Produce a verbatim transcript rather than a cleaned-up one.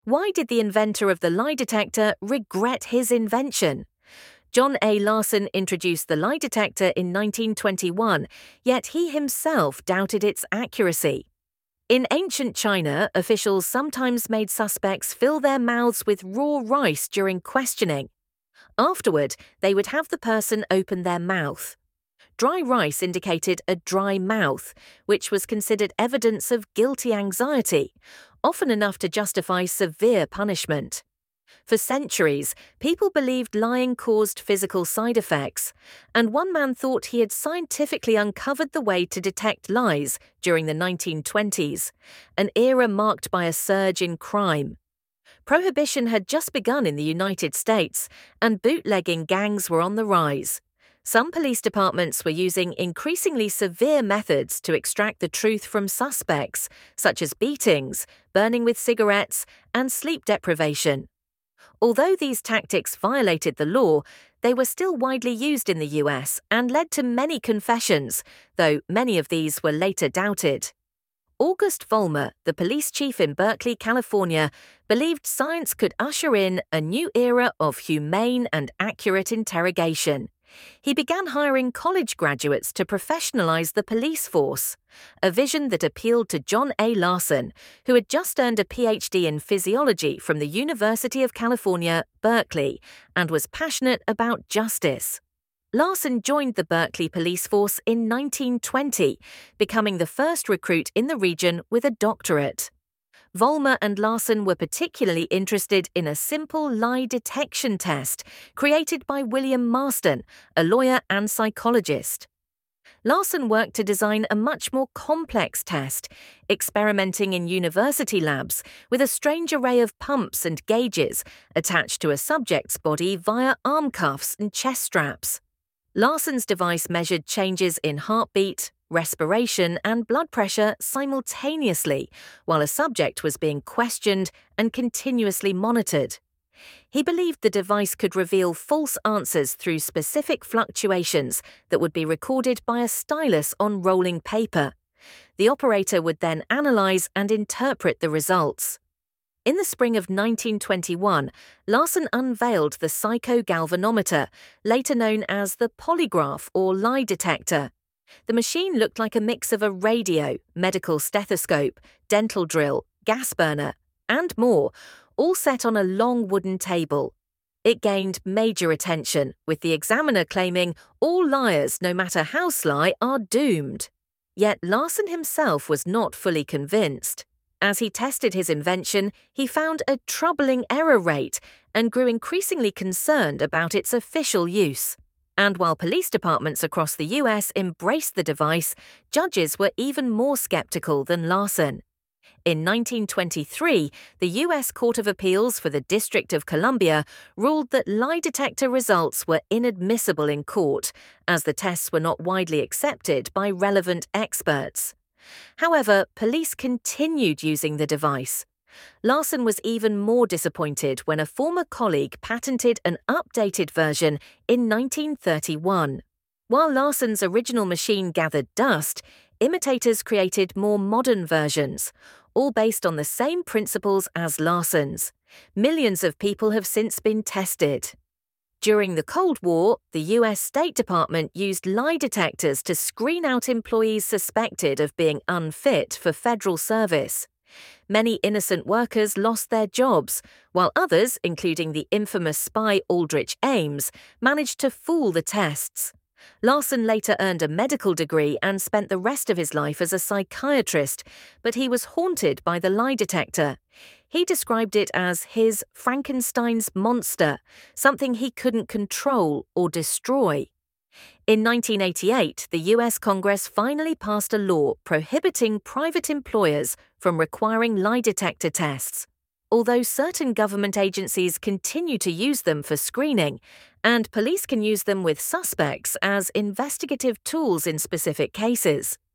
Why did the inventor of the lie detector regret his invention? John A. Larson introduced the lie detector in nineteen twenty-one, yet he himself doubted its accuracy. In ancient China, officials sometimes made suspects fill their mouths with raw rice during questioning. Afterward, they would have the person open their mouth. Dry rice indicated a dry mouth, which was considered evidence of guilty anxiety, often enough to justify severe punishment. For centuries, people believed lying caused physical side effects, and one man thought he had scientifically uncovered the way to detect lies during the nineteen twenties, an era marked by a surge in crime. Prohibition had just begun in the United States, and bootlegging gangs were on the rise. Some police departments were using increasingly severe methods to extract the truth from suspects, such as beatings, burning with cigarettes, and sleep deprivation. Although these tactics violated the law, they were still widely used in the U S and led to many confessions, though many of these were later doubted. August Vollmer, the police chief in Berkeley, California, believed science could usher in a new era of humane and accurate interrogation. He began hiring college graduates to professionalize the police force, a vision that appealed to John A. Larson, who had just earned a P H D in physiology from the University of California, Berkeley, and was passionate about justice. Larson joined the Berkeley police force in nineteen twenty, becoming the first recruit in the region with a doctorate. Vollmer and Larson were particularly interested in a simple lie detection test created by William Marston, a lawyer and psychologist. Larson worked to design a much more complex test, experimenting in university labs with a strange array of pumps and gauges attached to a subject's body via arm cuffs and chest straps. Larson's device measured changes in heartbeat, respiration, and blood pressure simultaneously, while a subject was being questioned and continuously monitored. He believed the device could reveal false answers through specific fluctuations that would be recorded by a stylus on rolling paper. The operator would then analyze and interpret the results. In the spring of nineteen twenty-one, Larson unveiled the psychogalvanometer, later known as the polygraph or lie detector. The machine looked like a mix of a radio, medical stethoscope, dental drill, gas burner, and more, all set on a long wooden table. It gained major attention, with the examiner claiming all liars, no matter how sly, are doomed. Yet Larson himself was not fully convinced. As he tested his invention, he found a troubling error rate and grew increasingly concerned about its official use. And while police departments across the U S embraced the device, judges were even more skeptical than Larson. In nineteen twenty-three, the U S Court of Appeals for the District of Columbia ruled that lie detector results were inadmissible in court, as the tests were not widely accepted by relevant experts. However, police continued using the device. Larson was even more disappointed when a former colleague patented an updated version in nineteen thirty-one. While Larson's original machine gathered dust, imitators created more modern versions, all based on the same principles as Larson's. Millions of people have since been tested. During the Cold War, the U S State Department used lie detectors to screen out employees suspected of being unfit for federal service. Many innocent workers lost their jobs, while others, including the infamous spy Aldrich Ames, managed to fool the tests. Larson later earned a medical degree and spent the rest of his life as a psychiatrist, but he was haunted by the lie detector. He described it as his Frankenstein's monster, something he couldn't control or destroy. In nineteen eighty-eight, the U S Congress finally passed a law prohibiting private employers from requiring lie detector tests, although certain government agencies continue to use them for screening, and police can use them with suspects as investigative tools in specific cases.